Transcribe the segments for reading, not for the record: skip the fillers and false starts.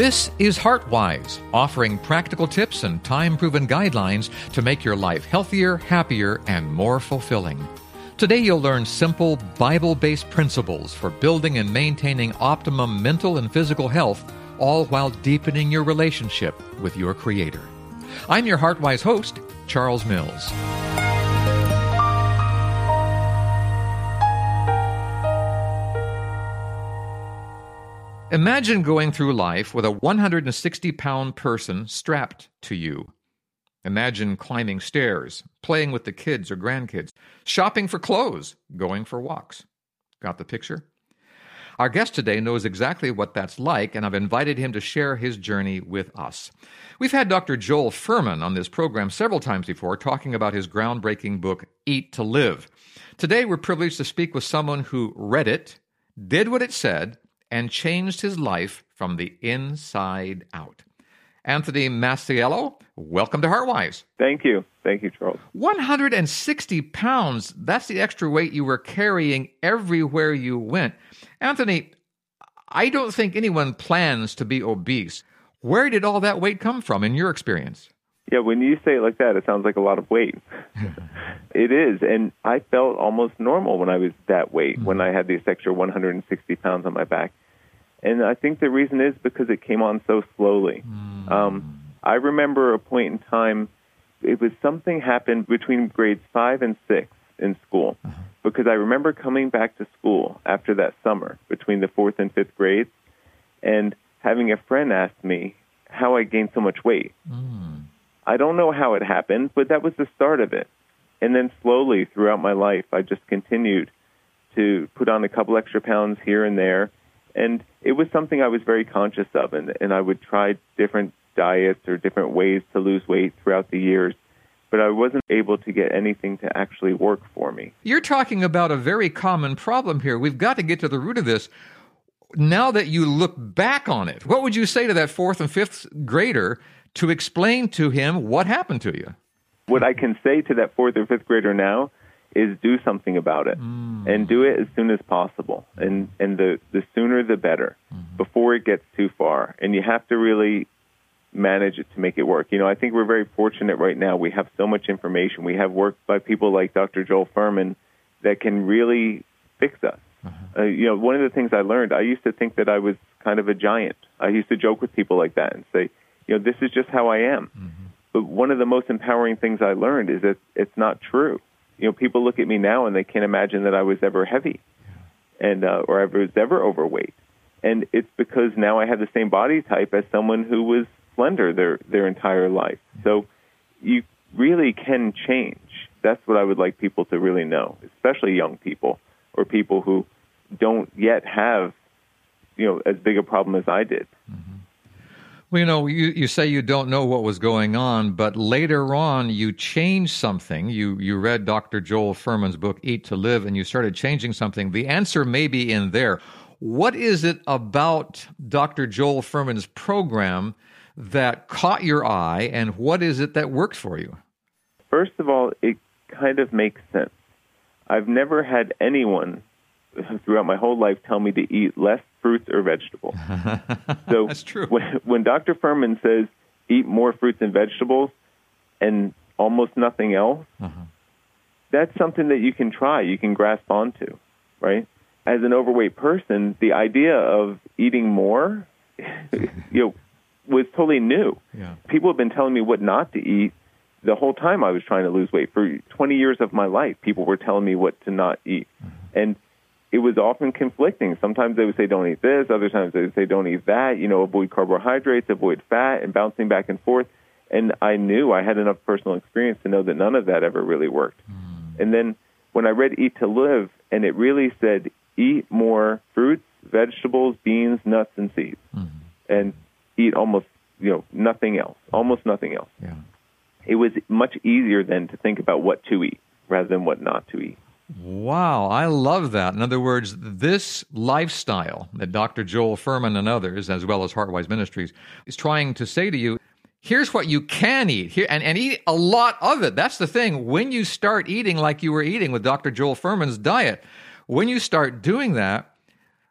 This is HeartWise, offering practical tips and time-proven guidelines to make your life healthier, happier, and more fulfilling. Today you'll learn simple, Bible-based principles for building and maintaining optimum mental and physical health, all while deepening your relationship with your Creator. I'm your HeartWise host, Charles Mills. Imagine going through life with a 160-pound person strapped to you. Imagine climbing stairs, playing with the kids or grandkids, shopping for clothes, going for walks. Got the picture? Our guest today knows exactly what that's like, and I've invited him to share his journey with us. We've had Dr. Joel Fuhrman on this program several times before, talking about his groundbreaking book, Eat to Live. Today, we're privileged to speak with someone who read it, did what it said, and changed his life from the inside out. Anthony Masiello, welcome to HeartWise. Thank you. Thank you, Charles. 160 pounds, that's the extra weight you were carrying everywhere you went. Anthony, I don't think anyone plans to be obese. Where did all that weight come from in your experience? Yeah, when you say it like that, it sounds like a lot of weight. It is, and I felt almost normal when I was that weight, when I had this extra 160 pounds on my back. And I think the reason is because it came on so slowly. I remember a point in time, it was something happened between grades 5 and 6 in school, because I remember coming back to school after that summer between the 4th and 5th grades, and having a friend ask me how I gained so much weight. I don't know how it happened, but that was the start of it. And then slowly throughout my life, I just continued to put on a couple extra pounds here and there. And it was something I was very conscious of, and I would try different diets or different ways to lose weight throughout the years, but I wasn't able to get anything to actually work for me. You're talking about a very common problem here. We've got to get to the root of this. Now that you look back on it, what would you say to that 4th and 5th grader to explain to him what happened to you? What I can say to that 4th or 5th grader now is do something about it, and do it as soon as possible. And the sooner the better, before it gets too far. And you have to really manage it to make it work. You know, I think we're very fortunate right now. We have so much information. We have work by people like Dr. Joel Fuhrman that can really fix us. You know, one of the things I learned, I used to think that I was kind of a giant. I used to joke with people like that and say, you know, this is just how I am. But one of the most empowering things I learned is that it's not true. You know, people look at me now and they can't imagine that I was ever heavy, and or I was ever overweight. And it's because now I have the same body type as someone who was slender their entire life. So you really can change. That's what I would like people to really know, especially young people or people who don't yet have, you know, as big a problem as I did. Well, you know, you say you don't know what was going on, but later on you changed something. You read Dr. Joel Fuhrman's book, Eat to Live, and you started changing something. The answer may be in there. What is it about Dr. Joel Fuhrman's program that caught your eye, and what is it that worked for you? First of all, it kind of makes sense. I've never had anyone throughout my whole life tell me to eat less fruits or vegetables. So that's true. When Dr. Fuhrman says eat more fruits and vegetables and almost nothing else, that's something that you can try, you can grasp onto, right? As an overweight person, the idea of eating more, you know, was totally new. People have been telling me what not to eat the whole time I was trying to lose weight. For 20 years of my life, people were telling me what to not eat. And it was often conflicting. Sometimes they would say, don't eat this. Other times they would say, don't eat that. You know, avoid carbohydrates, avoid fat, and bouncing back and forth. And I knew I had enough personal experience to know that none of that ever really worked. And then when I read Eat to Live, and it really said, eat more fruits, vegetables, beans, nuts, and seeds. And eat almost, you know, nothing else, almost nothing else. It was much easier then to think about what to eat rather than what not to eat. Wow, I love that. In other words, this lifestyle that Dr. Joel Fuhrman and others, as well as HeartWise Ministries, is trying to say to you, here's what you can eat, here, and eat a lot of it. That's the thing. When you start eating like you were eating with Dr. Joel Fuhrman's diet, when you start doing that,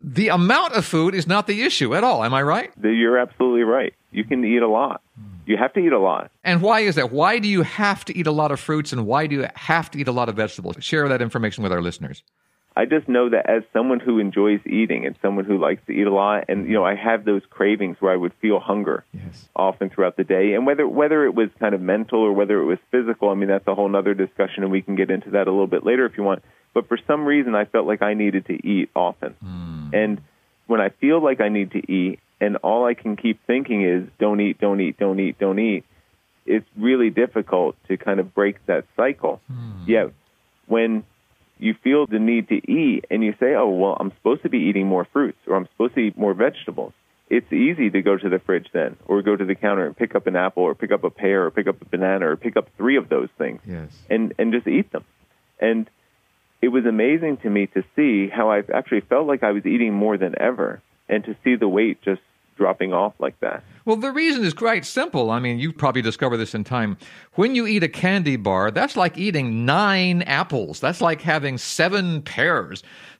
the amount of food is not the issue at all. Am I right? You're absolutely right. You can eat a lot. You have to eat a lot. And why is that? Why do you have to eat a lot of fruits, and why do you have to eat a lot of vegetables? Share that information with our listeners. I just know that as someone who enjoys eating and someone who likes to eat a lot, and I have those cravings where I would feel hunger often throughout the day, and whether it was kind of mental or whether it was physical, I mean, that's a whole other discussion, and we can get into that a little bit later if you want. But for some reason, I felt like I needed to eat often. And when I feel like I need to eat, and all I can keep thinking is, don't eat, don't eat, don't eat, don't eat, it's really difficult to kind of break that cycle. Yet, when you feel the need to eat and you say, oh, well, I'm supposed to be eating more fruits or I'm supposed to eat more vegetables, it's easy to go to the fridge then or go to the counter and pick up an apple or pick up a pear or pick up a banana or pick up 3 of those things and just eat them. And it was amazing to me to see how I actually felt like I was eating more than ever and to see the weight just dropping off like that. Well, the reason is quite simple. I mean, you probably discovered this in time. When you eat a candy bar, that's like eating 9 apples. That's like having 7 pears.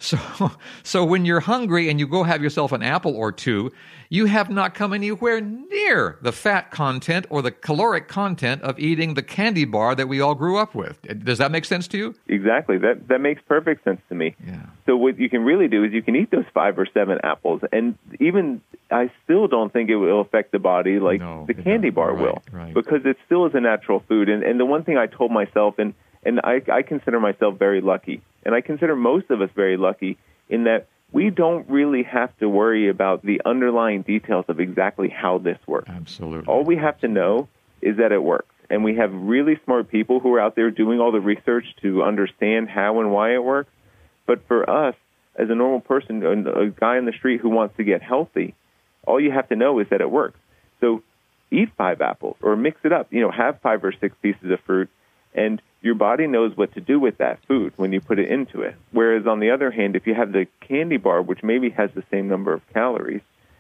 So when you're hungry and you go have yourself an apple or 2, you have not come anywhere near the fat content or the caloric content of eating the candy bar that we all grew up with. Does that make sense to you? Exactly. That makes perfect sense to me. Yeah. So what you can really do is you can eat those 5 or 7 apples, and even I still don't think it will affect the body like the candy bar will, because it still is a natural food. And the one thing I told myself, and I consider myself very lucky, and I consider most of us very lucky in that we don't really have to worry about the underlying details of exactly how this works. Absolutely. All we have to know is that it works. And we have really smart people who are out there doing all the research to understand how and why it works. But for us, as a normal person, a guy on the street who wants to get healthy, all you have to know is that it works. So eat 5 apples or mix it up. Have 5 or 6 pieces of fruit, and your body knows what to do with that food when you put it into it. Whereas on the other hand, if you have the candy bar, which maybe has the same number of calories,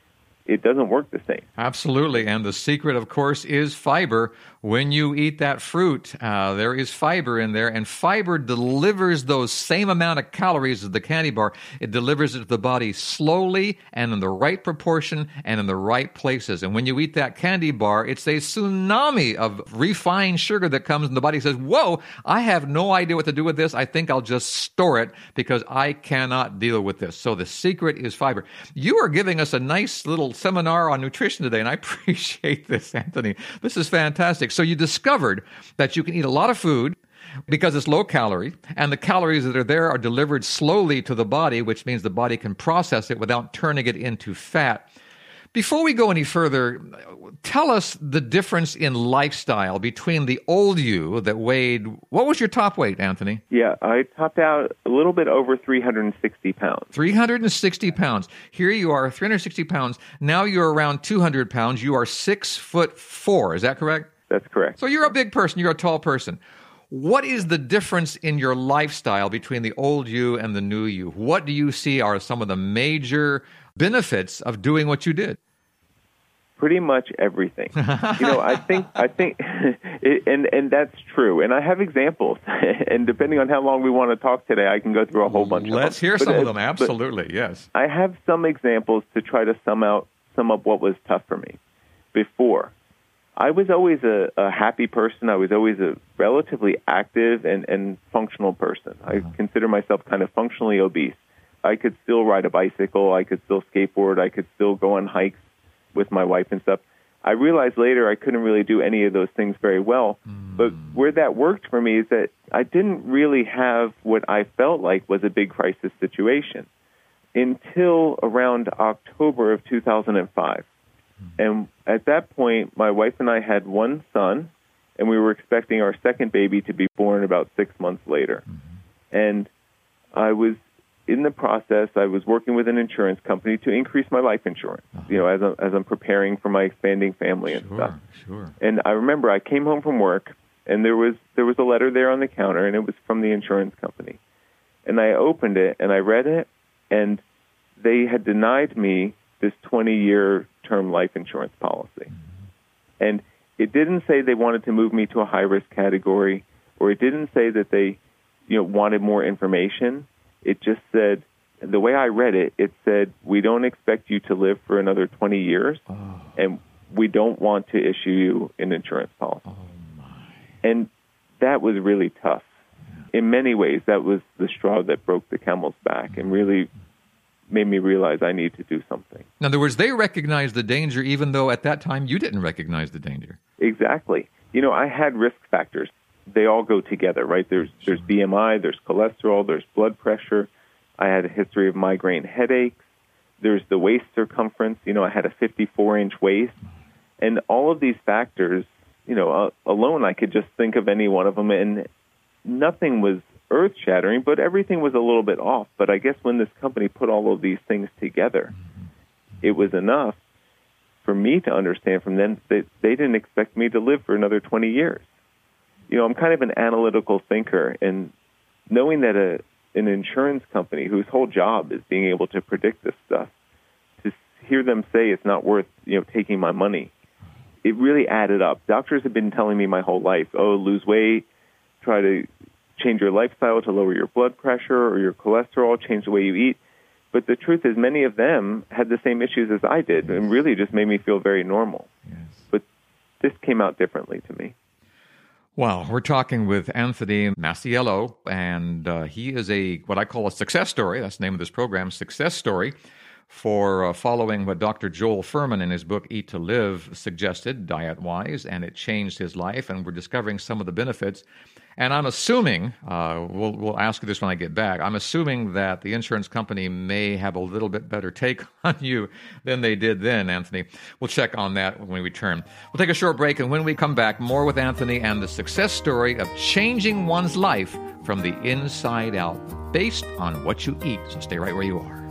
it doesn't work the same. Absolutely. And the secret, of course, is fiber. When you eat that fruit, there is fiber in there, and fiber delivers those same amount of calories as the candy bar. It delivers it to the body slowly and in the right proportion and in the right places. And when you eat that candy bar, it's a tsunami of refined sugar that comes, and the body says, whoa, I have no idea what to do with this. I think I'll just store it because I cannot deal with this. So the secret is fiber. You are giving us a nice little seminar on nutrition today, and I appreciate this, Anthony. This is fantastic. So you discovered that you can eat a lot of food because it's low calorie, and the calories that are there are delivered slowly to the body, which means the body can process it without turning it into fat. Before we go any further, tell us the difference in lifestyle between the old you that weighed, what was your top weight, Anthony? Yeah, I topped out a little bit over 360 pounds. 360 pounds. Here you are, 360 pounds. Now you're around 200 pounds. You are 6'4". Is that correct? That's correct. So you're a big person. You're a tall person. What is the difference in your lifestyle between the old you and the new you? What do you see are some of the major benefits of doing what you did? Pretty much everything. I think, and that's true. And I have examples. And depending on how long we want to talk today, I can go through a whole bunch of them. Let's hear some of them. Absolutely, yes. I have some examples to try to sum up what was tough for me. Before, I was always a happy person. I was always a relatively active and functional person. I consider myself kind of functionally obese. I could still ride a bicycle. I could still skateboard. I could still go on hikes with my wife and stuff. I realized later I couldn't really do any of those things very well. But where that worked for me is that I didn't really have what I felt like was a big crisis situation until around October of 2005. And at that point, my wife and I had one son, and we were expecting our second baby to be born about 6 months later. And I was in the process, I was working with an insurance company to increase my life insurance, as I'm preparing for my expanding family and stuff. Sure. And I remember I came home from work, and there was a letter there on the counter, and it was from the insurance company. And I opened it, and I read it, and they had denied me this 20-year term life insurance policy. And it didn't say they wanted to move me to a high-risk category, or it didn't say that they wanted more information. It just said, the way I read it, it said, we don't expect you to live for another 20 years, and we don't want to issue you an insurance policy. Oh, my. And that was really tough. Yeah. In many ways, that was the straw that broke the camel's back and really made me realize I need to do something. In other words, they recognized the danger even though at that time you didn't recognize the danger. Exactly. I had risk factors. They all go together, right? There's BMI, there's cholesterol, there's blood pressure. I had a history of migraine headaches. There's the waist circumference. I had a 54-inch waist. And all of these factors, alone I could just think of any one of them, and nothing was earth-shattering, but everything was a little bit off. But I guess when this company put all of these things together, it was enough for me to understand from them that they didn't expect me to live for another 20 years. I'm kind of an analytical thinker, and knowing that an insurance company whose whole job is being able to predict this stuff, to hear them say it's not worth, taking my money, it really added up. Doctors have been telling me my whole life, lose weight, try to change your lifestyle to lower your blood pressure or your cholesterol, change the way you eat. But the truth is many of them had the same issues as I did and really just made me feel very normal. Yes. But this came out differently to me. Well, we're talking with Anthony Masiello, and he is what I call a success story. That's the name of this program, Success Story, for following what Dr. Joel Fuhrman in his book Eat to Live suggested, diet-wise, and it changed his life, and we're discovering some of the benefits. And I'm assuming, we'll ask you this when I get back, I'm assuming that the insurance company may have a little bit better take on you than they did then, Anthony. We'll check on that when we return. We'll take a short break, and when we come back, more with Anthony and the success story of changing one's life from the inside out based on what you eat. So stay right where you are.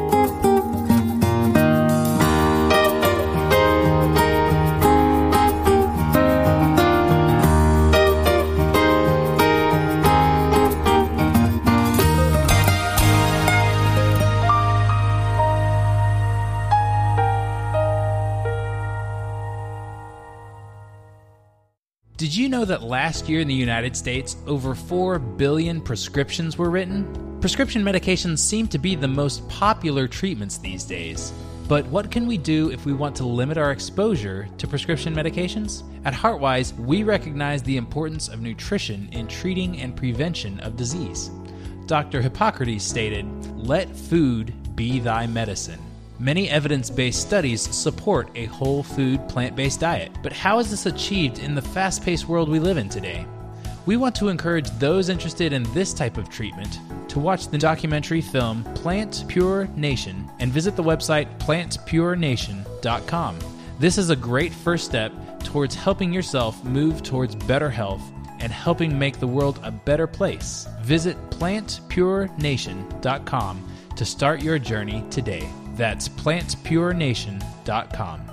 Did you know that last year in the United States, over 4 billion prescriptions were written? Prescription medications seem to be the most popular treatments these days. But what can we do if we want to limit our exposure to prescription medications? At HeartWise, we recognize the importance of nutrition in treating and prevention of disease. Dr. Hippocrates stated, "Let food be thy medicine." Many evidence-based studies support a whole food, plant-based diet. But how is this achieved in the fast-paced world we live in today? We want to encourage those interested in this type of treatment to watch the documentary film Plant Pure Nation and visit the website plantpurenation.com. This is a great first step towards helping yourself move towards better health and helping make the world a better place. Visit plantpurenation.com to start your journey today. That's plantpurenation.com.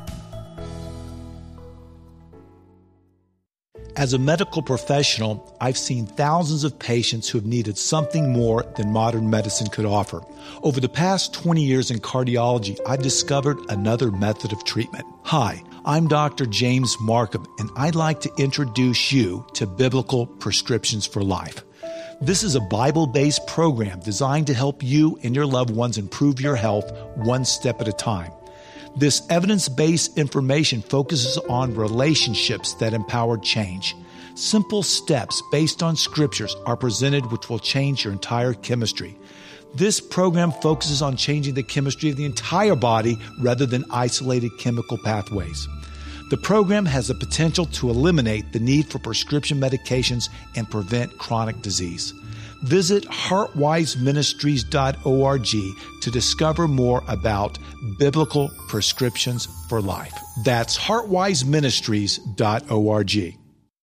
As a medical professional, I've seen thousands of patients who have needed something more than modern medicine could offer. Over the past 20 years in cardiology, I've discovered another method of treatment. Hi, I'm Dr. James Markham, and I'd like to introduce you to Biblical Prescriptions for Life. This is a Bible-based program designed to help you and your loved ones improve your health one step at a time. This evidence-based information focuses on relationships that empower change. Simple steps based on scriptures are presented which will change your entire chemistry. This program focuses on changing the chemistry of the entire body rather than isolated chemical pathways. The program has the potential to eliminate the need for prescription medications and prevent chronic disease. Visit heartwiseministries.org to discover more about Biblical Prescriptions for Life. That's heartwiseministries.org.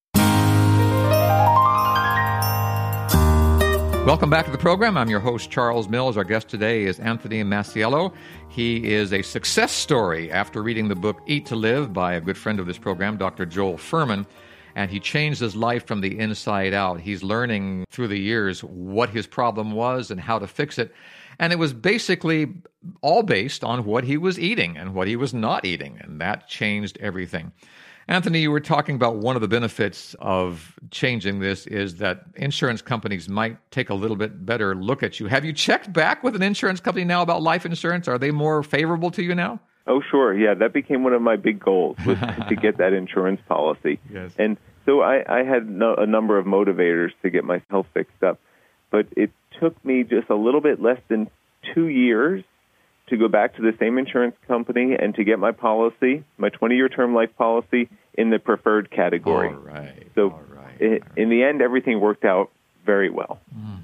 Welcome back to the program. I'm your host, Charles Mills. Our guest today is Anthony Masiello. He is a success story after reading the book Eat to Live by a good friend of this program, Dr. Joel Fuhrman, and he changed his life from the inside out. He's learning through the years what his problem was and how to fix it, and it was basically all based on what he was eating and what he was not eating, and that changed everything. Anthony, you were talking about one of the benefits of changing this is that insurance companies might take a little bit better look at you. Have you checked back with an insurance company now about life insurance? Are they more favorable to you now? Oh, sure. Yeah, that became one of my big goals, was to get that insurance policy. Yes. And so I had a number of motivators to get my health fixed up, but it took me just a little bit less than 2 years to go back to the same insurance company and to get my policy, my 20-year term life policy, in the preferred category. All right. So in the end, everything worked out very well.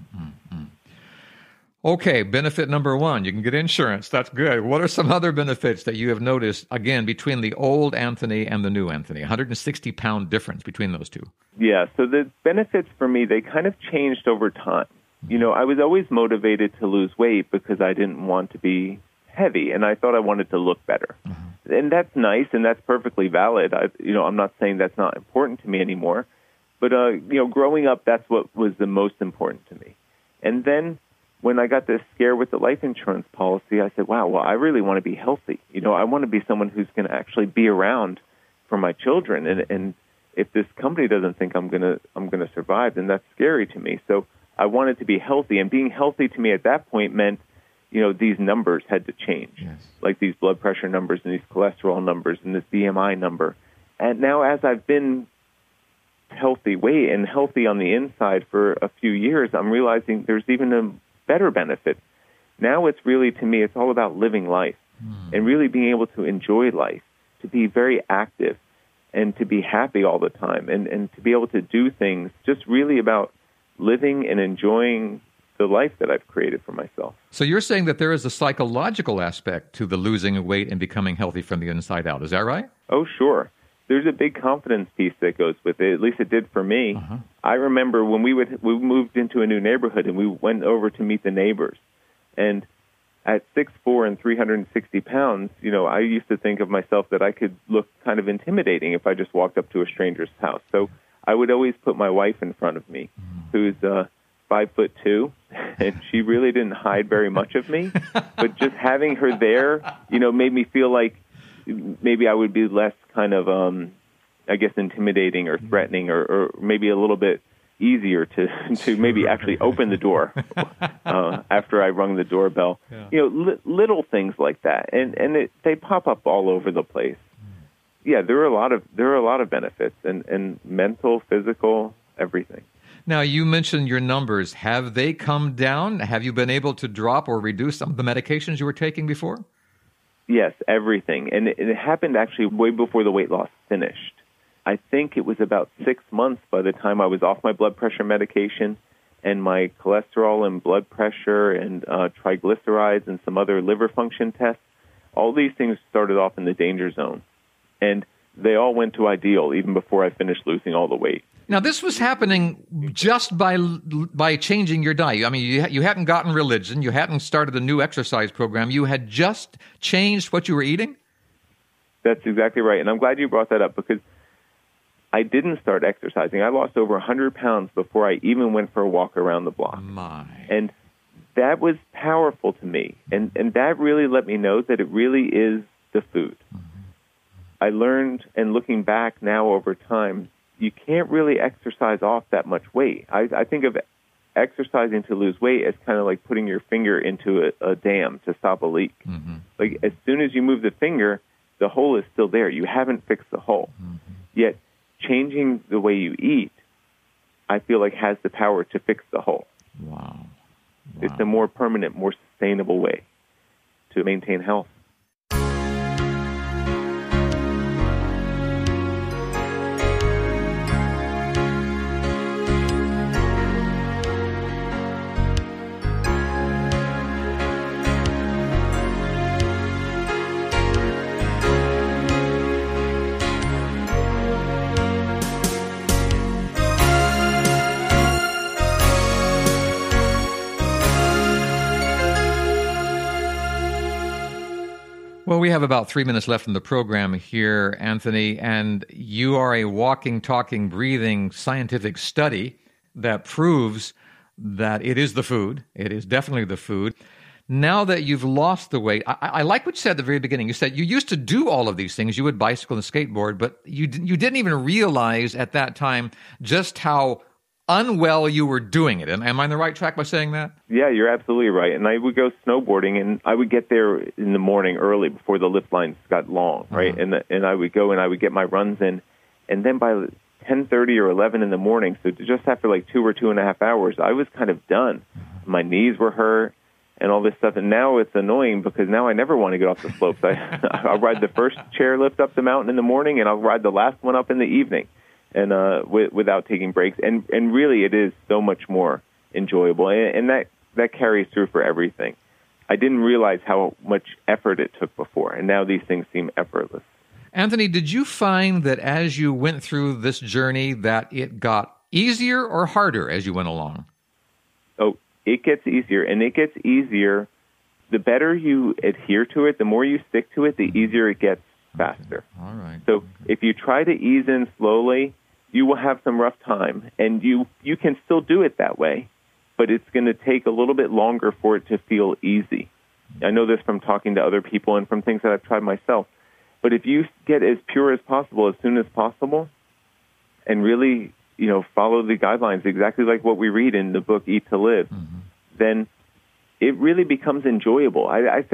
Okay, benefit number one, you can get insurance. That's good. What are some other benefits that you have noticed, again, between the old Anthony and the new Anthony? 160-pound difference between those two. Yeah, so the benefits for me, they kind of changed over time. You know, I was always motivated to lose weight because I didn't want to be heavy, and I thought I wanted to look better. And that's nice, and that's perfectly valid. I'm not saying that's not important to me anymore. But, growing up, that's what was the most important to me. And then when I got this scare with the life insurance policy, I said, wow, well, I really want to be healthy. I want to be someone who's going to actually be around for my children. And if this company doesn't think I'm going to survive, then that's scary to me. So I wanted to be healthy. And being healthy to me at that point meant, these numbers had to change, yes, like these blood pressure numbers and these cholesterol numbers and this BMI number. And now as I've been healthy weight and healthy on the inside for a few years, I'm realizing there's even a better benefit. Now it's really, to me, it's all about living life and really being able to enjoy life, to be very active and to be happy all the time and to be able to do things just really about living and enjoying the life that I've created for myself. So you're saying that there is a psychological aspect to the losing of weight and becoming healthy from the inside out. Is that right? Oh, sure. There's a big confidence piece that goes with it. At least it did for me. I remember when we moved into a new neighborhood and we went over to meet the neighbors. And at 6'4" and 360 pounds, I used to think of myself that I could look kind of intimidating if I just walked up to a stranger's house. So I would always put my wife in front of me, who's 5'2", and she really didn't hide very much of me. But just having her there, made me feel like maybe I would be less kind of, intimidating or threatening, or maybe a little bit easier to maybe actually open the door after I rung the doorbell. Yeah. Little things like that, and they pop up all over the place. Yeah, there are a lot of benefits, and mental, physical, everything. Now, you mentioned your numbers. Have they come down? Have you been able to drop or reduce some of the medications you were taking before? Yes, everything. And it happened actually way before the weight loss finished. I think it was about 6 months by the time I was off my blood pressure medication, and my cholesterol and blood pressure and triglycerides and some other liver function tests. All these things started off in the danger zone. And they all went to ideal even before I finished losing all the weight. Now, this was happening just by changing your diet. I mean, you hadn't gotten religion. You hadn't started a new exercise program. You had just changed what you were eating? That's exactly right. And I'm glad you brought that up because I didn't start exercising. I lost over 100 pounds before I even went for a walk around the block. My. And that was powerful to me. And that really let me know that it really is the food. I learned, and looking back now over time, you can't really exercise off that much weight. I think of exercising to lose weight as kind of like putting your finger into a dam to stop a leak. Like as soon as you move the finger, the hole is still there. You haven't fixed the hole. Yet changing the way you eat, I feel like has the power to fix the hole. Wow. It's a more permanent, more sustainable way to maintain health. Well, we have about 3 minutes left in the program here, Anthony, and you are a walking, talking, breathing scientific study that proves that it is the food. It is definitely the food. Now that you've lost the weight, I like what you said at the very beginning. You said you used to do all of these things. You would bicycle and skateboard, but you didn't even realize at that time just how unwell you were doing it. Am I on the right track by saying that? Yeah, you're absolutely right. And I would go snowboarding, and I would get there in the morning early before the lift lines got long, right? And I would go and I would get my runs in, and then by 10:30 or 11 in the morning, so just after like 2 or 2.5 hours, I was kind of done. My knees were hurt and all this stuff. And now it's annoying because now I never want to get off the slopes. I'll ride the first chairlift up the mountain in the morning, and I'll ride the last one up in the evening, and without taking breaks. And really, it is so much more enjoyable, and that carries through for everything. I didn't realize how much effort it took before, and now these things seem effortless. Anthony, did you find that as you went through this journey that it got easier or harder as you went along? Oh, it gets easier, and it gets easier. The better you adhere to it, the more you stick to it, the easier it gets faster. All right. So if you try to ease in slowly, you will have some rough time, and you can still do it that way, but it's going to take a little bit longer for it to feel easy. I know this from talking to other people and from things that I've tried myself. But if you get as pure as possible as soon as possible and really, follow the guidelines exactly like what we read in the book Eat to Live, then it really becomes enjoyable.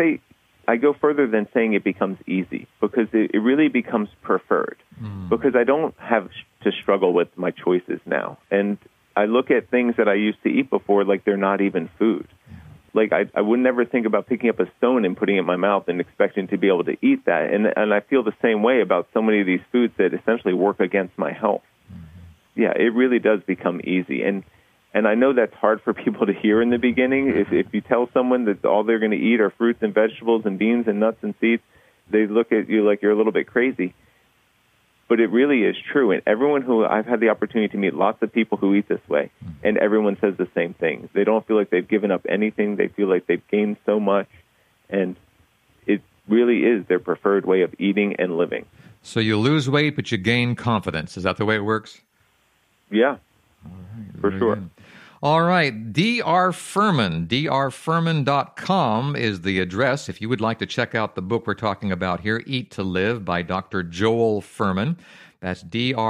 I go further than saying it becomes easy, because it really becomes preferred, because I don't have to struggle with my choices now. And I look at things that I used to eat before like they're not even food. Like I would never think about picking up a stone and putting it in my mouth and expecting to be able to eat that. And I feel the same way about so many of these foods that essentially work against my health. Yeah, it really does become easy. And I know that's hard for people to hear in the beginning. If you tell someone that all they're going to eat are fruits and vegetables and beans and nuts and seeds, they look at you like you're a little bit crazy. But it really is true. And I've had the opportunity to meet lots of people who eat this way, and everyone says the same thing. They don't feel like they've given up anything. They feel like they've gained so much, and it really is their preferred way of eating and living. So you lose weight, but you gain confidence. Is that the way it works? Yeah, for sure. Good. All right, Dr. Fuhrman, drfuhrman.com is the address if you would like to check out the book we're talking about here, Eat to Live by Dr. Joel Fuhrman. That's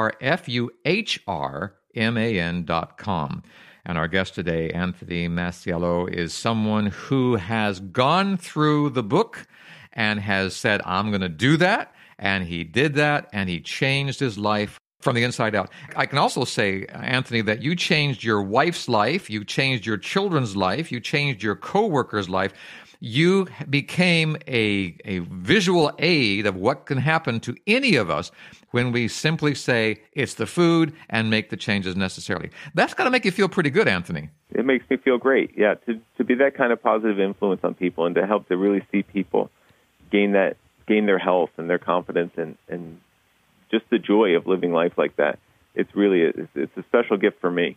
drfuhrman.com. And our guest today, Anthony Masiello, is someone who has gone through the book and has said, I'm going to do that, and he did that, and he changed his life from the inside out. I can also say, Anthony, that you changed your wife's life, you changed your children's life, you changed your co-worker's life. You became a visual aid of what can happen to any of us when we simply say it's the food and make the changes necessarily. That's got to make you feel pretty good, Anthony. It makes me feel great, yeah, to be that kind of positive influence on people and to help to really see people gain their health and their confidence and just the joy of living life like that. It's a special gift for me.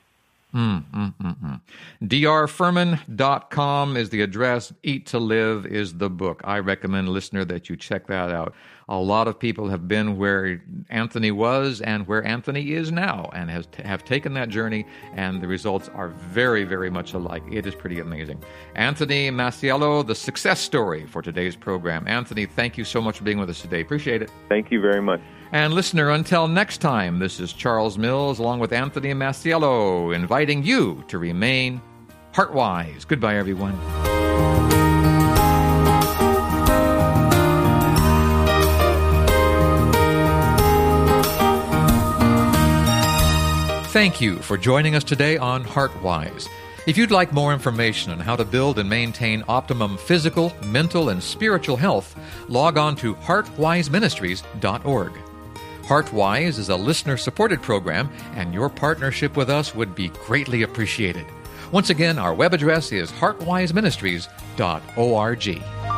drfuhrman.com is the address. Eat to Live is the book. I recommend, listener, that you check that out. A lot of people have been where Anthony was and where Anthony is now and have taken that journey, and the results are very, very much alike. It is pretty amazing. Anthony Masiello, the success story for today's program. Anthony, thank you so much for being with us today. Appreciate it. Thank you very much. And listener, until next time, this is Charles Mills along with Anthony Masiello inviting you to remain heart-wise. Goodbye, everyone. Thank you for joining us today on HeartWise. If you'd like more information on how to build and maintain optimum physical, mental, and spiritual health, log on to heartwiseministries.org. HeartWise is a listener-supported program, and your partnership with us would be greatly appreciated. Once again, our web address is heartwiseministries.org.